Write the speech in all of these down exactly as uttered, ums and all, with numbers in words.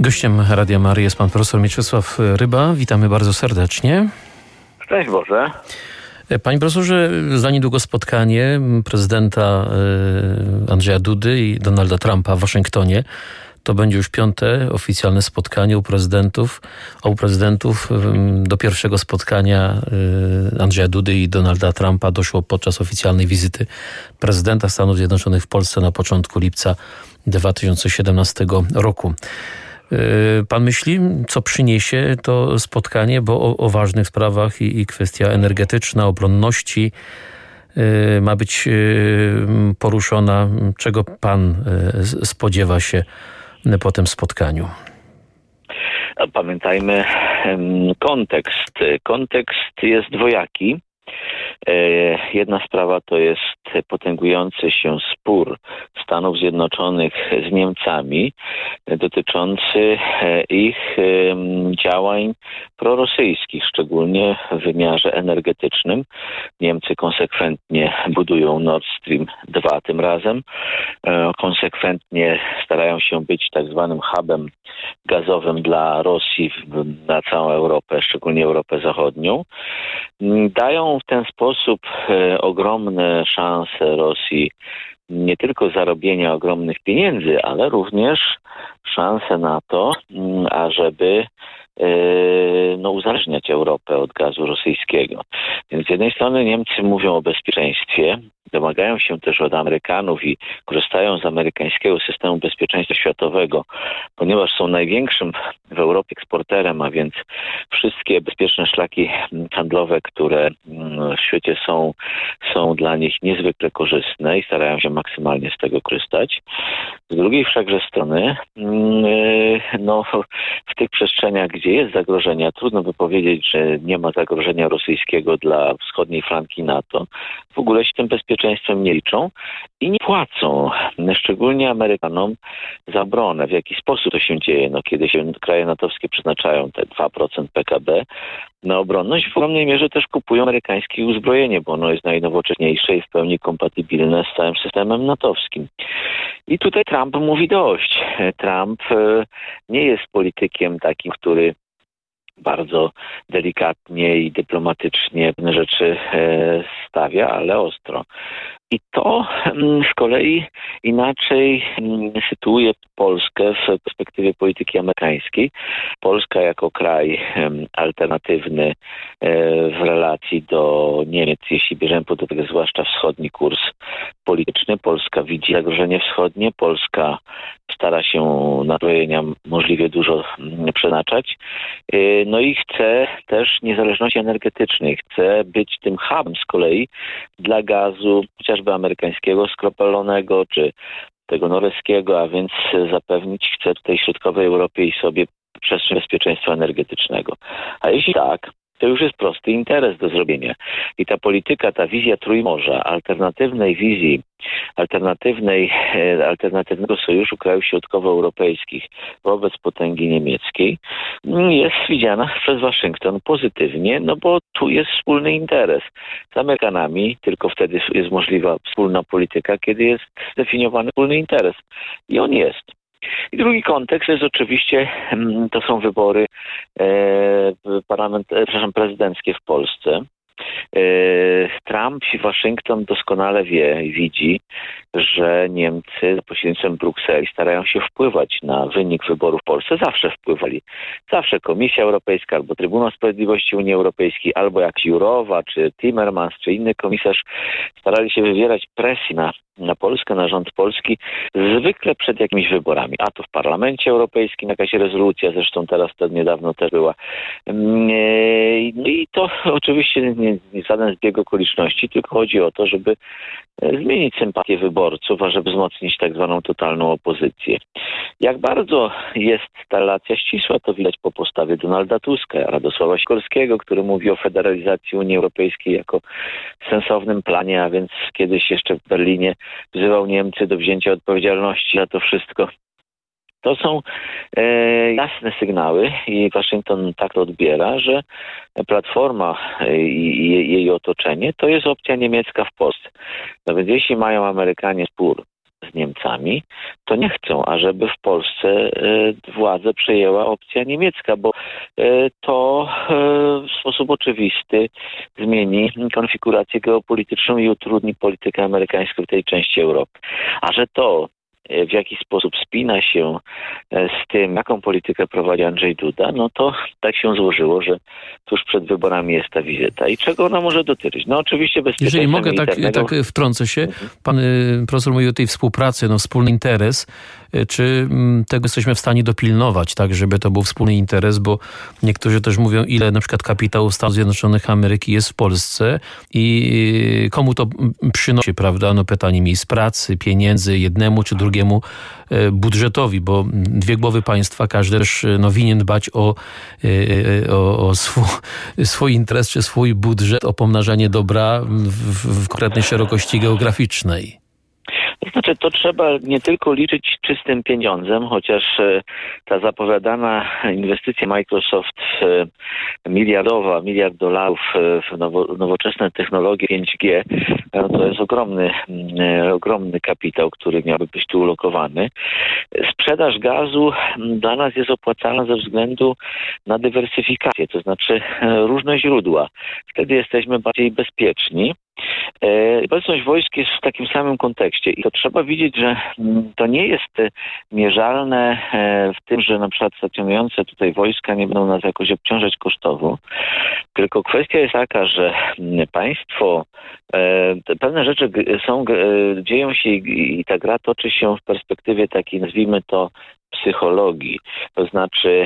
Gościem Radia Maryja jest pan profesor Mieczysław Ryba. Witamy bardzo serdecznie. Szczęść Boże. Panie profesorze, za niedługo spotkanie prezydenta Andrzeja Dudy i Donalda Trumpa w Waszyngtonie. To będzie już piąte oficjalne spotkanie u prezydentów, obu prezydentów. Do pierwszego spotkania Andrzeja Dudy i Donalda Trumpa doszło podczas oficjalnej wizyty prezydenta Stanów Zjednoczonych w Polsce na początku lipca dwa tysiące siedemnastego roku. Pan myśli, co przyniesie to spotkanie, bo o, o ważnych sprawach i, i kwestia energetyczna, obronności y, ma być y, poruszona. Czego pan y, spodziewa się po tym spotkaniu? Pamiętajmy kontekst. Kontekst jest dwojaki. Jedna sprawa to jest potęgujący się spór Stanów Zjednoczonych z Niemcami dotyczący ich działań prorosyjskich, szczególnie w wymiarze energetycznym. Niemcy konsekwentnie budują Nord Stream dwa tym razem. Konsekwentnie starają się być tak zwanym hubem gazowym dla Rosji na całą Europę, szczególnie Europę Zachodnią. Dają w ten sposób e, ogromne szanse Rosji nie tylko zarobienia ogromnych pieniędzy, ale również szanse na to, m, ażeby e, no, uzależniać Europę od gazu rosyjskiego. Więc z jednej strony Niemcy mówią o bezpieczeństwie, domagają się też od Amerykanów i korzystają z amerykańskiego systemu bezpieczeństwa światowego, ponieważ są największym w Europie eksporterem, a więc wszystkie bezpieczne szlaki handlowe, które w świecie są, są dla nich niezwykle korzystne i starają się maksymalnie z tego korzystać. Z drugiej wszakże strony, no, w tych przestrzeniach, gdzie jest zagrożenie, trudno by powiedzieć, że nie ma zagrożenia rosyjskiego dla wschodniej flanki NATO, w ogóle się tym bezpieczeństwem nie liczą i nie płacą, szczególnie Amerykanom, za obronę. W jaki sposób to się dzieje? No, kiedy się kraje natowskie przeznaczają te dwa procent P K B na obronność, w ogromnej mierze też kupują amerykańskie uzbrojenie, bo ono jest najnowocześniejsze i w pełni kompatybilne z całym systemem natowskim. I tutaj Trump mówi dość. Trump nie jest politykiem takim, który bardzo delikatnie i dyplomatycznie pewne rzeczy stawia, ale ostro. I to z kolei inaczej sytuuje Polskę w perspektywie polityki amerykańskiej. Polska jako kraj alternatywny w relacji do Niemiec, jeśli bierzemy pod uwagę zwłaszcza wschodni kurs polityczny. Polska widzi zagrożenie wschodnie, Polska stara się na zbrojenia możliwie dużo przeznaczać. No i chce też niezależności energetycznej. Chce być tym hubem z kolei dla gazu, chociażby amerykańskiego skropelonego, czy tego norweskiego, a więc zapewnić chce tutaj środkowej Europie i sobie przestrzeń bezpieczeństwa energetycznego. A jeśli tak, to już jest prosty interes do zrobienia. I ta polityka, ta wizja Trójmorza, alternatywnej wizji, alternatywnej, alternatywnego sojuszu krajów środkowoeuropejskich wobec potęgi niemieckiej jest widziana przez Waszyngton pozytywnie, no bo tu jest wspólny interes z Amerykanami, tylko wtedy jest możliwa wspólna polityka, kiedy jest zdefiniowany wspólny interes. I on jest. I drugi kontekst jest oczywiście, to są wybory e, parlament, e, przepraszam, prezydenckie w Polsce. E, Trump i Waszyngton doskonale wie i widzi, że Niemcy za pośrednictwem Brukseli starają się wpływać na wynik wyborów w Polsce. Zawsze wpływali. Zawsze Komisja Europejska albo Trybunał Sprawiedliwości Unii Europejskiej, albo jak Jourowa, czy Timmermans, czy inny komisarz starali się wywierać presję na na Polskę, na rząd polski, zwykle przed jakimiś wyborami. A to w Parlamencie Europejskim jakaś rezolucja, zresztą teraz to niedawno też była. No i to oczywiście nie, nie żaden zbieg okoliczności, tylko chodzi o to, żeby zmienić sympatię wyborców, a żeby wzmocnić tak zwaną totalną opozycję. Jak bardzo jest ta relacja ścisła, to widać po postawie Donalda Tuska, Radosława Sikorskiego, który mówi o federalizacji Unii Europejskiej jako sensownym planie, a więc kiedyś jeszcze w Berlinie wzywał Niemcy do wzięcia odpowiedzialności za to wszystko. To są e, jasne sygnały i Waszyngton tak to odbiera, że Platforma i jej otoczenie to jest opcja niemiecka w Polsce. No więc jeśli mają Amerykanie spór z Niemcami, to nie chcą, ażeby w Polsce władzę przejęła opcja niemiecka, bo to w sposób oczywisty zmieni konfigurację geopolityczną i utrudni politykę amerykańską w tej części Europy. A że to w jaki sposób spina się z tym, jaką politykę prowadzi Andrzej Duda, no to tak się złożyło, że tuż przed wyborami jest ta wizyta. I czego ona może dotyczyć? No oczywiście bezpieczeństwa Jeżeli mogę, tak, militarnego... tak wtrącę się. Pan y, profesor mówi o tej współpracy, no wspólny interes. Czy m, tego jesteśmy w stanie dopilnować, tak, żeby to był wspólny interes, bo niektórzy też mówią, ile na przykład kapitału Stanów Zjednoczonych Ameryki jest w Polsce i komu to przynosi, prawda, no pytanie miejsc pracy, pieniędzy jednemu czy drugiemu budżetowi, bo dwie głowy państwa, każdy też no, winien dbać o, o, o swój, swój interes czy swój budżet, o pomnażanie dobra w, w konkretnej szerokości geograficznej. To znaczy, to trzeba nie tylko liczyć czystym pieniądzem, chociaż ta zapowiadana inwestycja Microsoft miliardowa, miliard dolarów w nowo, nowoczesne technologie pięć G, no to jest ogromny, ogromny kapitał, który miałby być tu ulokowany. Sprzedaż gazu dla nas jest opłacalna ze względu na dywersyfikację, to znaczy różne źródła. Wtedy jesteśmy bardziej bezpieczni. Obecność wojsk jest w takim samym kontekście i to trzeba widzieć, że to nie jest mierzalne w tym, że na przykład stacjonujące tutaj wojska nie będą nas jakoś obciążać kosztowo, tylko kwestia jest taka, że państwo, pewne rzeczy są, dzieją się i ta gra toczy się w perspektywie takiej, nazwijmy to, psychologii. To znaczy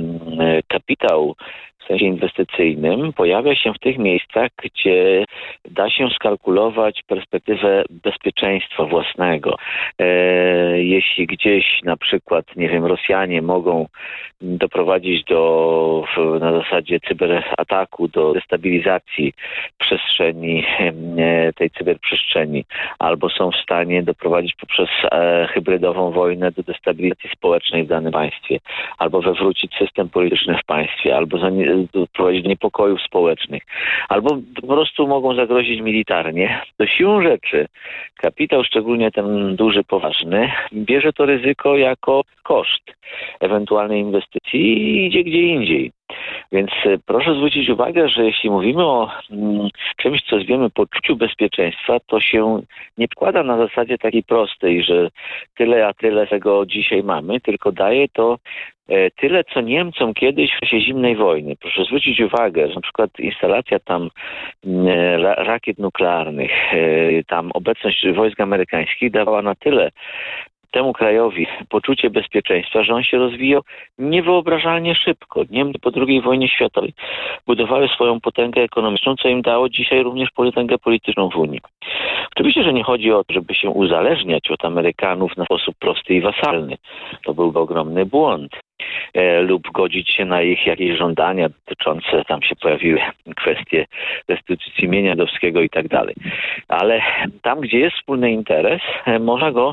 kapitał w sensie inwestycyjnym pojawia się w tych miejscach, gdzie da się skalkulować perspektywę bezpieczeństwa własnego. E, jeśli gdzieś na przykład, nie wiem, Rosjanie mogą doprowadzić do, na zasadzie cyberataku, do destabilizacji przestrzeni, e, tej cyberprzestrzeni, albo są w stanie doprowadzić poprzez e, hybrydową wojnę do destabilizacji społecznej w danym państwie, albo wywrócić system polityczny w państwie, albo doprowadzić do niepokojów społecznych, albo po prostu mogą zagrozić militarnie. To siłą rzeczy kapitał, szczególnie ten duży, poważny, bierze to ryzyko jako koszt ewentualnej inwestycji i idzie gdzie indziej. Więc proszę zwrócić uwagę, że jeśli mówimy o mm, czymś, co zwiemy poczuciu bezpieczeństwa, to się nie wkłada na zasadzie takiej prostej, że tyle a tyle tego dzisiaj mamy, tylko daje to e, tyle, co Niemcom kiedyś w czasie zimnej wojny. Proszę zwrócić uwagę, że na przykład instalacja tam e, ra, rakiet nuklearnych, e, tam obecność wojsk amerykańskich dawała na tyle temu krajowi poczucie bezpieczeństwa, że on się rozwijał niewyobrażalnie szybko. Niemcy po drugiej wojnie światowej budowały swoją potęgę ekonomiczną, co im dało dzisiaj również potęgę polityczną w Unii. Oczywiście, że nie chodzi o to, żeby się uzależniać od Amerykanów na sposób prosty i wasalny. To byłby ogromny błąd. E, lub godzić się na ich jakieś żądania dotyczące, tam się pojawiły kwestie restytucji mienia żydowskiego i tak dalej. Ale tam, gdzie jest wspólny interes, e, można go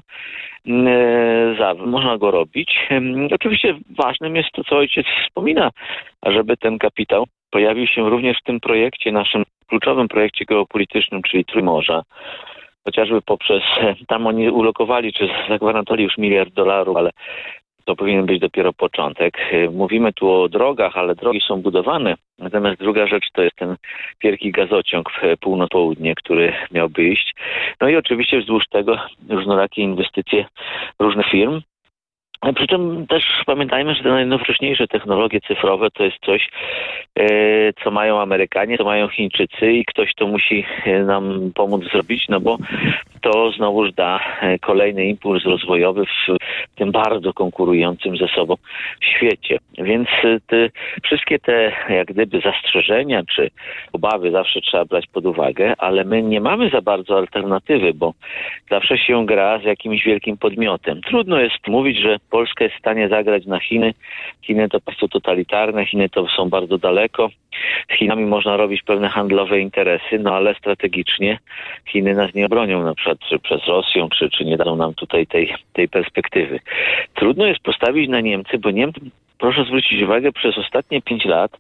e, za, można go robić. E, oczywiście ważnym jest to, co ojciec wspomina, ażeby ten kapitał pojawił się również w tym projekcie, naszym kluczowym projekcie geopolitycznym, czyli Trójmorza. Chociażby poprzez, tam oni ulokowali, czy zagwarantowali już miliard dolarów, ale to powinien być dopiero początek. Mówimy tu o drogach, ale drogi są budowane. Natomiast druga rzecz to jest ten wielki gazociąg w północ-południe, który miałby iść. No i oczywiście wzdłuż tego różnorakie inwestycje różnych firm. Przy czym też pamiętajmy, że te najnowocześniejsze technologie cyfrowe to jest coś, co mają Amerykanie, co mają Chińczycy i ktoś to musi nam pomóc zrobić, no bo to znowuż da kolejny impuls rozwojowy w tym bardzo konkurującym ze sobą świecie. Więc te, wszystkie te jak gdyby zastrzeżenia czy obawy zawsze trzeba brać pod uwagę, ale my nie mamy za bardzo alternatywy, bo zawsze się gra z jakimś wielkim podmiotem. Trudno jest mówić, że Polska jest w stanie zagrać na Chiny. Chiny to państwo totalitarne, Chiny to są bardzo daleko. Z Chinami można robić pewne handlowe interesy, no ale strategicznie Chiny nas nie obronią, na przykład czy przez Rosję, czy, czy nie dadzą nam tutaj tej, tej perspektywy. Trudno jest postawić na Niemcy, bo Niemcy, proszę zwrócić uwagę, przez ostatnie pięć lat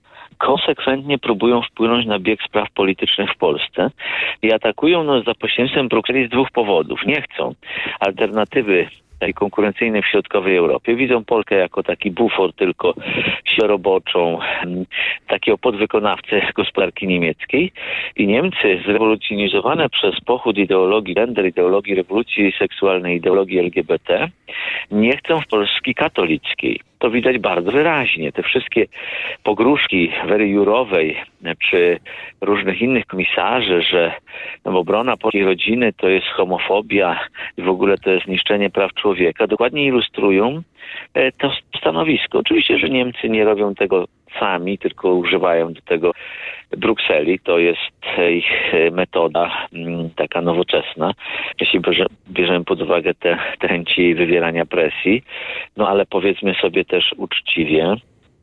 konsekwentnie próbują wpłynąć na bieg spraw politycznych w Polsce i atakują nas za pośrednictwem Brukseli z dwóch powodów. Nie chcą alternatywy tej konkurencyjnej w środkowej Europie. Widzą Polskę jako taki bufor, tylko siłę roboczą, takiego podwykonawcę gospodarki niemieckiej. I Niemcy, zrewolucjonizowane przez pochód ideologii gender, ideologii rewolucji seksualnej, ideologii L G B T, nie chcą w Polski katolickiej. To widać bardzo wyraźnie. Te wszystkie pogróżki Wery Jourowej czy różnych innych komisarzy, że no, obrona polskiej rodziny to jest homofobia i w ogóle to jest niszczenie praw człowieka, dokładnie ilustrują e, to stanowisko. Oczywiście, że Niemcy nie robią tego sami, tylko używają do tego Brukseli. To jest ich metoda m, taka nowoczesna, jeśli bierze, bierzemy pod uwagę te, te chęci wywierania presji. No ale powiedzmy sobie też uczciwie,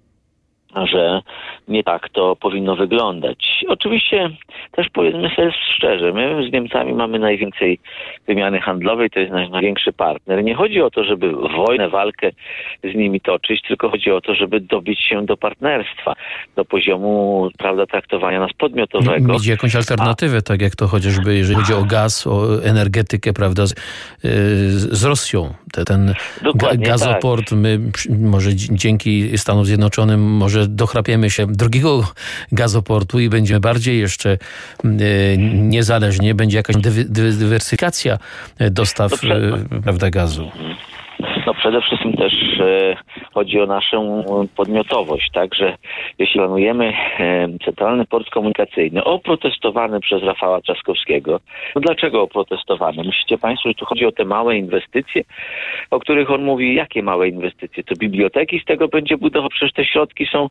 że nie tak to powinno wyglądać. Oczywiście też powiedzmy sobie szczerze, my z Niemcami mamy najwięcej wymiany handlowej, to jest nasz największy partner. Nie chodzi o to, żeby wojnę, walkę z nimi toczyć, tylko chodzi o to, żeby dobić się do partnerstwa, do poziomu, prawda, traktowania nas podmiotowego. Mieć jakąś alternatywę, A... tak jak to chociażby, jeżeli chodzi o gaz, o energetykę, prawda, z, z Rosją. Te, ten Dokładnie gazoport, tak. My może dzięki Stanom Zjednoczonym może dochrapiemy się drugiego gazoportu i będziemy bardziej jeszcze niezależnie, będzie jakaś dywersyfikacja dostaw, prawda, gazu. No przede wszystkim też e, chodzi o naszą podmiotowość, tak, że jeśli planujemy e, Centralny Port Komunikacyjny oprotestowany przez Rafała Trzaskowskiego, no dlaczego oprotestowany? Myślicie Państwo, że tu chodzi o te małe inwestycje, o których on mówi, jakie małe inwestycje? To biblioteki z tego będzie budował, przecież te środki są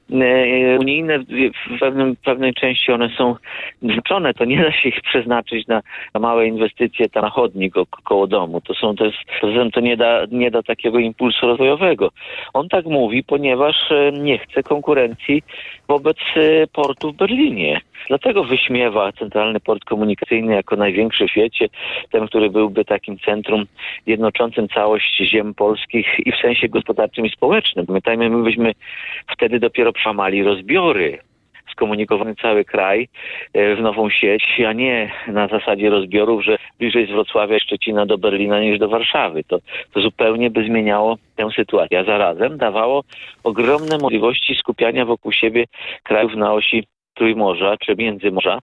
e, unijne, w, w pewnym, pewnej części one są znaczone, to nie da się ich przeznaczyć na, na małe inwestycje tam na chodnik koło domu, to są, to jest, to nie da nie da takiego impulsu rozwojowego. On tak mówi, ponieważ nie chce konkurencji wobec portu w Berlinie. Dlatego wyśmiewa Centralny Port Komunikacyjny jako największy w świecie, ten, który byłby takim centrum jednoczącym całość ziem polskich i w sensie gospodarczym i społecznym. Pamiętajmy, my byśmy wtedy dopiero przełamali rozbiory, skomunikowany cały kraj w nową sieć, a nie na zasadzie rozbiorów, że bliżej z Wrocławia i Szczecina do Berlina niż do Warszawy. To, to zupełnie by zmieniało tę sytuację, a zarazem dawało ogromne możliwości skupiania wokół siebie krajów na osi Trójmorza czy Międzymorza,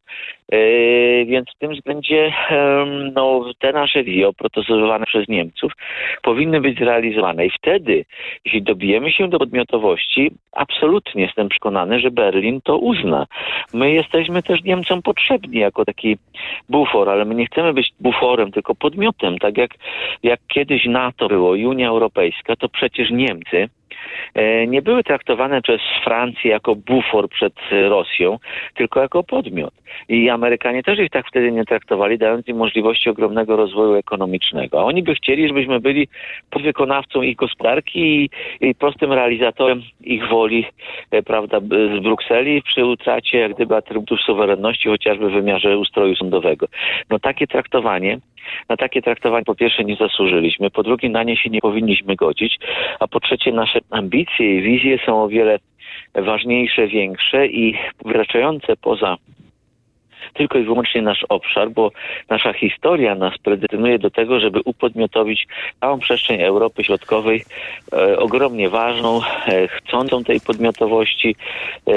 yy, więc w tym względzie yy, no, te nasze wizje oprotestowane przez Niemców powinny być zrealizowane i wtedy, jeśli dobijemy się do podmiotowości, absolutnie jestem przekonany, że Berlin to uzna. My jesteśmy też Niemcom potrzebni jako taki bufor, ale my nie chcemy być buforem, tylko podmiotem, tak jak, jak kiedyś NATO było i Unia Europejska, to przecież Niemcy nie były traktowane przez Francję jako bufor przed Rosją, tylko jako podmiot. I Amerykanie też ich tak wtedy nie traktowali, dając im możliwości ogromnego rozwoju ekonomicznego. A oni by chcieli, żebyśmy byli podwykonawcą ich gospodarki i, i prostym realizatorem ich woli, prawda, z Brukseli przy utracie jak gdyby atrybutów suwerenności, chociażby w wymiarze ustroju sądowego. No takie traktowanie Na takie traktowanie po pierwsze nie zasłużyliśmy, po drugie na nie się nie powinniśmy godzić, a po trzecie nasze ambicje i wizje są o wiele ważniejsze, większe i wykraczające poza tylko i wyłącznie nasz obszar, bo nasza historia nas predestynuje do tego, żeby upodmiotowić całą przestrzeń Europy Środkowej, e, ogromnie ważną, e, chcącą tej podmiotowości. E,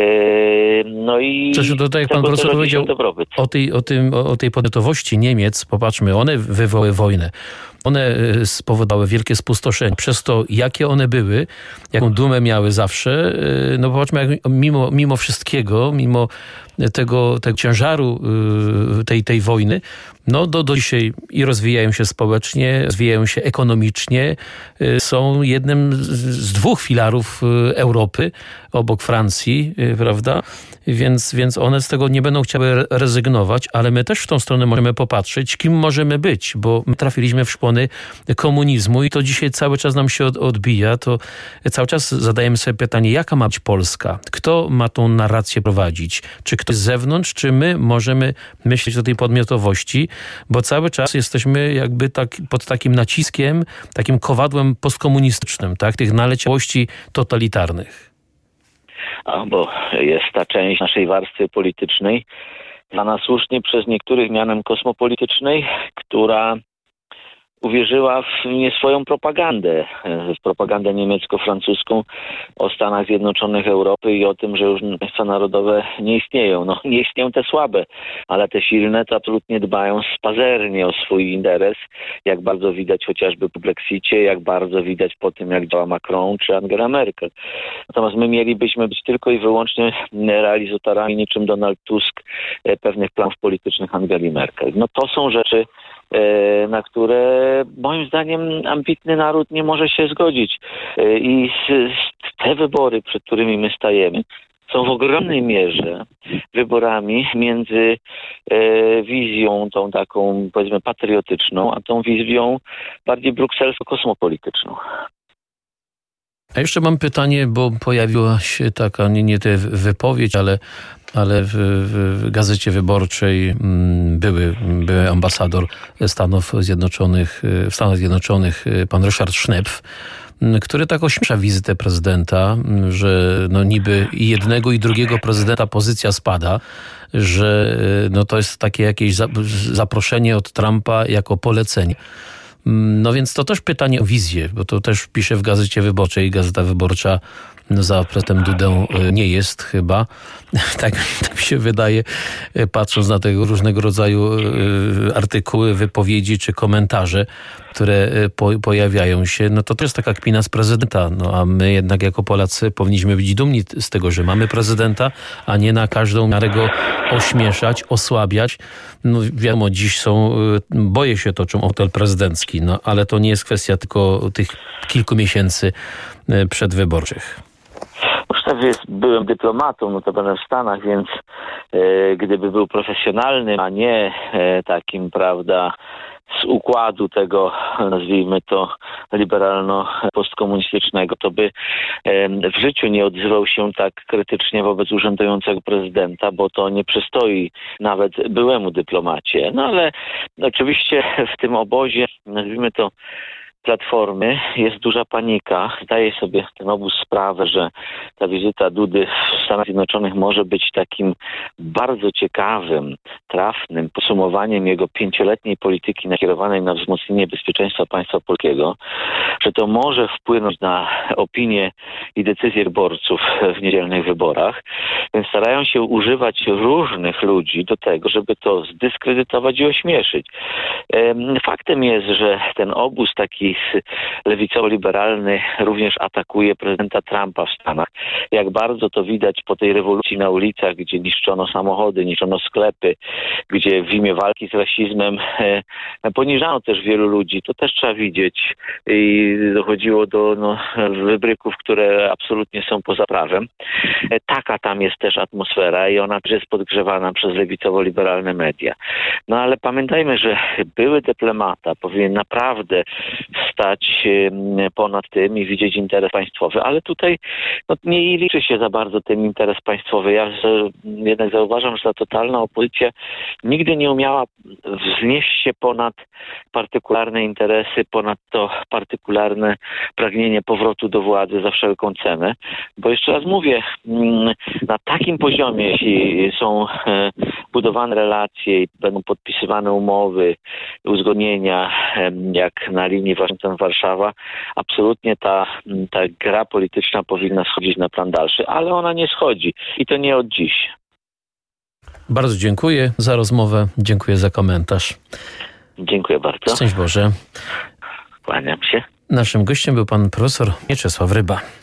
no i Coś tutaj, jak pan profesor powiedział o tej, o, tym, o tej podmiotowości Niemiec, popatrzmy, one wywołały wojnę. One spowodowały wielkie spustoszenie. Przez to, jakie one były, jaką dumę miały zawsze, no popatrzmy, jak mimo, mimo wszystkiego, mimo tego, tego ciężaru tej, tej wojny, no do, do dzisiaj i rozwijają się społecznie, rozwijają się ekonomicznie, są jednym z dwóch filarów Europy, obok Francji, prawda? Więc, więc one z tego nie będą chciały rezygnować, ale my też w tą stronę możemy popatrzeć, kim możemy być, bo my trafiliśmy w szpony komunizmu i to dzisiaj cały czas nam się odbija, to cały czas zadajemy sobie pytanie, jaka ma być Polska? Kto ma tą narrację prowadzić? Czy ktoś z zewnątrz, czy my możemy myśleć o tej podmiotowości, bo cały czas jesteśmy jakby tak pod takim naciskiem, takim kowadłem postkomunistycznym, tak? Tych naleciałości totalitarnych. albo jest ta część naszej warstwy politycznej, zwana słusznie przez niektórych mianem kosmopolitycznej, która uwierzyła w nie swoją propagandę, w propagandę niemiecko-francuską o Stanach Zjednoczonych Europy i o tym, że już państwa narodowe nie istnieją. No nie istnieją te słabe, ale te silne to absolutnie dbają pazernie o swój interes, jak bardzo widać chociażby po Brexicie, jak bardzo widać po tym, jak działa Macron czy Angela Merkel. Natomiast my mielibyśmy być tylko i wyłącznie realizatorami, niczym Donald Tusk, pewnych planów politycznych Angeli Merkel. No to są rzeczy, na które moim zdaniem ambitny naród nie może się zgodzić. I te wybory, przed którymi my stajemy, są w ogromnej mierze wyborami między wizją tą taką, powiedzmy, patriotyczną, a tą wizją bardziej brukselsko-kosmopolityczną. A jeszcze mam pytanie, bo pojawiła się taka, nie, nie tę wypowiedź, ale, ale w, w Gazecie Wyborczej były, były ambasador Stanów Zjednoczonych, w Stanach Zjednoczonych, pan Ryszard Schnepf, który tak ośmiesza wizytę prezydenta, że no niby i jednego i drugiego prezydenta pozycja spada, że no to jest takie jakieś zaproszenie od Trumpa jako polecenie. No więc to też pytanie o wizję, bo to też pisze w Gazecie Wyborczej. Gazeta Wyborcza no za prezydentem Dudę nie jest chyba. Tak, tak mi się wydaje, patrząc na tego różnego rodzaju artykuły, wypowiedzi czy komentarze, które po, pojawiają się. No to to jest taka kpina z prezydenta. No a my jednak jako Polacy powinniśmy być dumni z tego, że mamy prezydenta, a nie na każdą miarę go ośmieszać, osłabiać. No wiadomo, dziś są, boję się toczą hotel prezydencki, no ale to nie jest kwestia tylko tych kilku miesięcy przedwyborczych. Już jest, byłem dyplomatą, no to będę w Stanach, więc e, gdyby był profesjonalnym, a nie e, takim, prawda, z układu tego, nazwijmy to, liberalno-postkomunistycznego, to by e, w życiu nie odzywał się tak krytycznie wobec urzędującego prezydenta, bo to nie przystoi nawet byłemu dyplomacie. No ale oczywiście w tym obozie, nazwijmy to, Platformy jest duża panika. Zdaje sobie ten obóz sprawę, że ta wizyta Dudy w Stanach Zjednoczonych może być takim bardzo ciekawym, trafnym podsumowaniem jego pięcioletniej polityki nakierowanej na wzmocnienie bezpieczeństwa państwa polskiego, że to może wpłynąć na opinię i decyzje wyborców w niedzielnych wyborach, więc starają się używać różnych ludzi do tego, żeby to zdyskredytować i ośmieszyć. Faktem jest, że ten obóz taki lewicowo-liberalny również atakuje prezydenta Trumpa w Stanach. Jak bardzo to widać po tej rewolucji na ulicach, gdzie niszczono samochody, niszczono sklepy, gdzie w imię walki z rasizmem e, poniżano też wielu ludzi. To też trzeba widzieć i dochodziło do no, wybryków, które absolutnie są poza prawem. E, taka tam jest też atmosfera i ona też jest podgrzewana przez lewicowo-liberalne media. No ale pamiętajmy, że były dyplomata powinien naprawdę stać ponad tym i widzieć interes państwowy, ale tutaj no, nie liczy się za bardzo ten interes państwowy. Ja jednak zauważam, że ta totalna opozycja nigdy nie umiała wznieść się ponad partykularne interesy, ponad to partykularne pragnienie powrotu do władzy za wszelką cenę, bo jeszcze raz mówię, na takim poziomie, jeśli są budowane relacje i będą podpisywane umowy, uzgodnienia, jak na linii Waszyngton-Warszawa, absolutnie ta, ta gra polityczna powinna schodzić na plan dalszy, ale ona nie schodzi i to nie od dziś. Bardzo dziękuję za rozmowę, dziękuję za komentarz. Dziękuję bardzo. Szczęść Boże. Kłaniam się. Naszym gościem był pan profesor Mieczysław Ryba.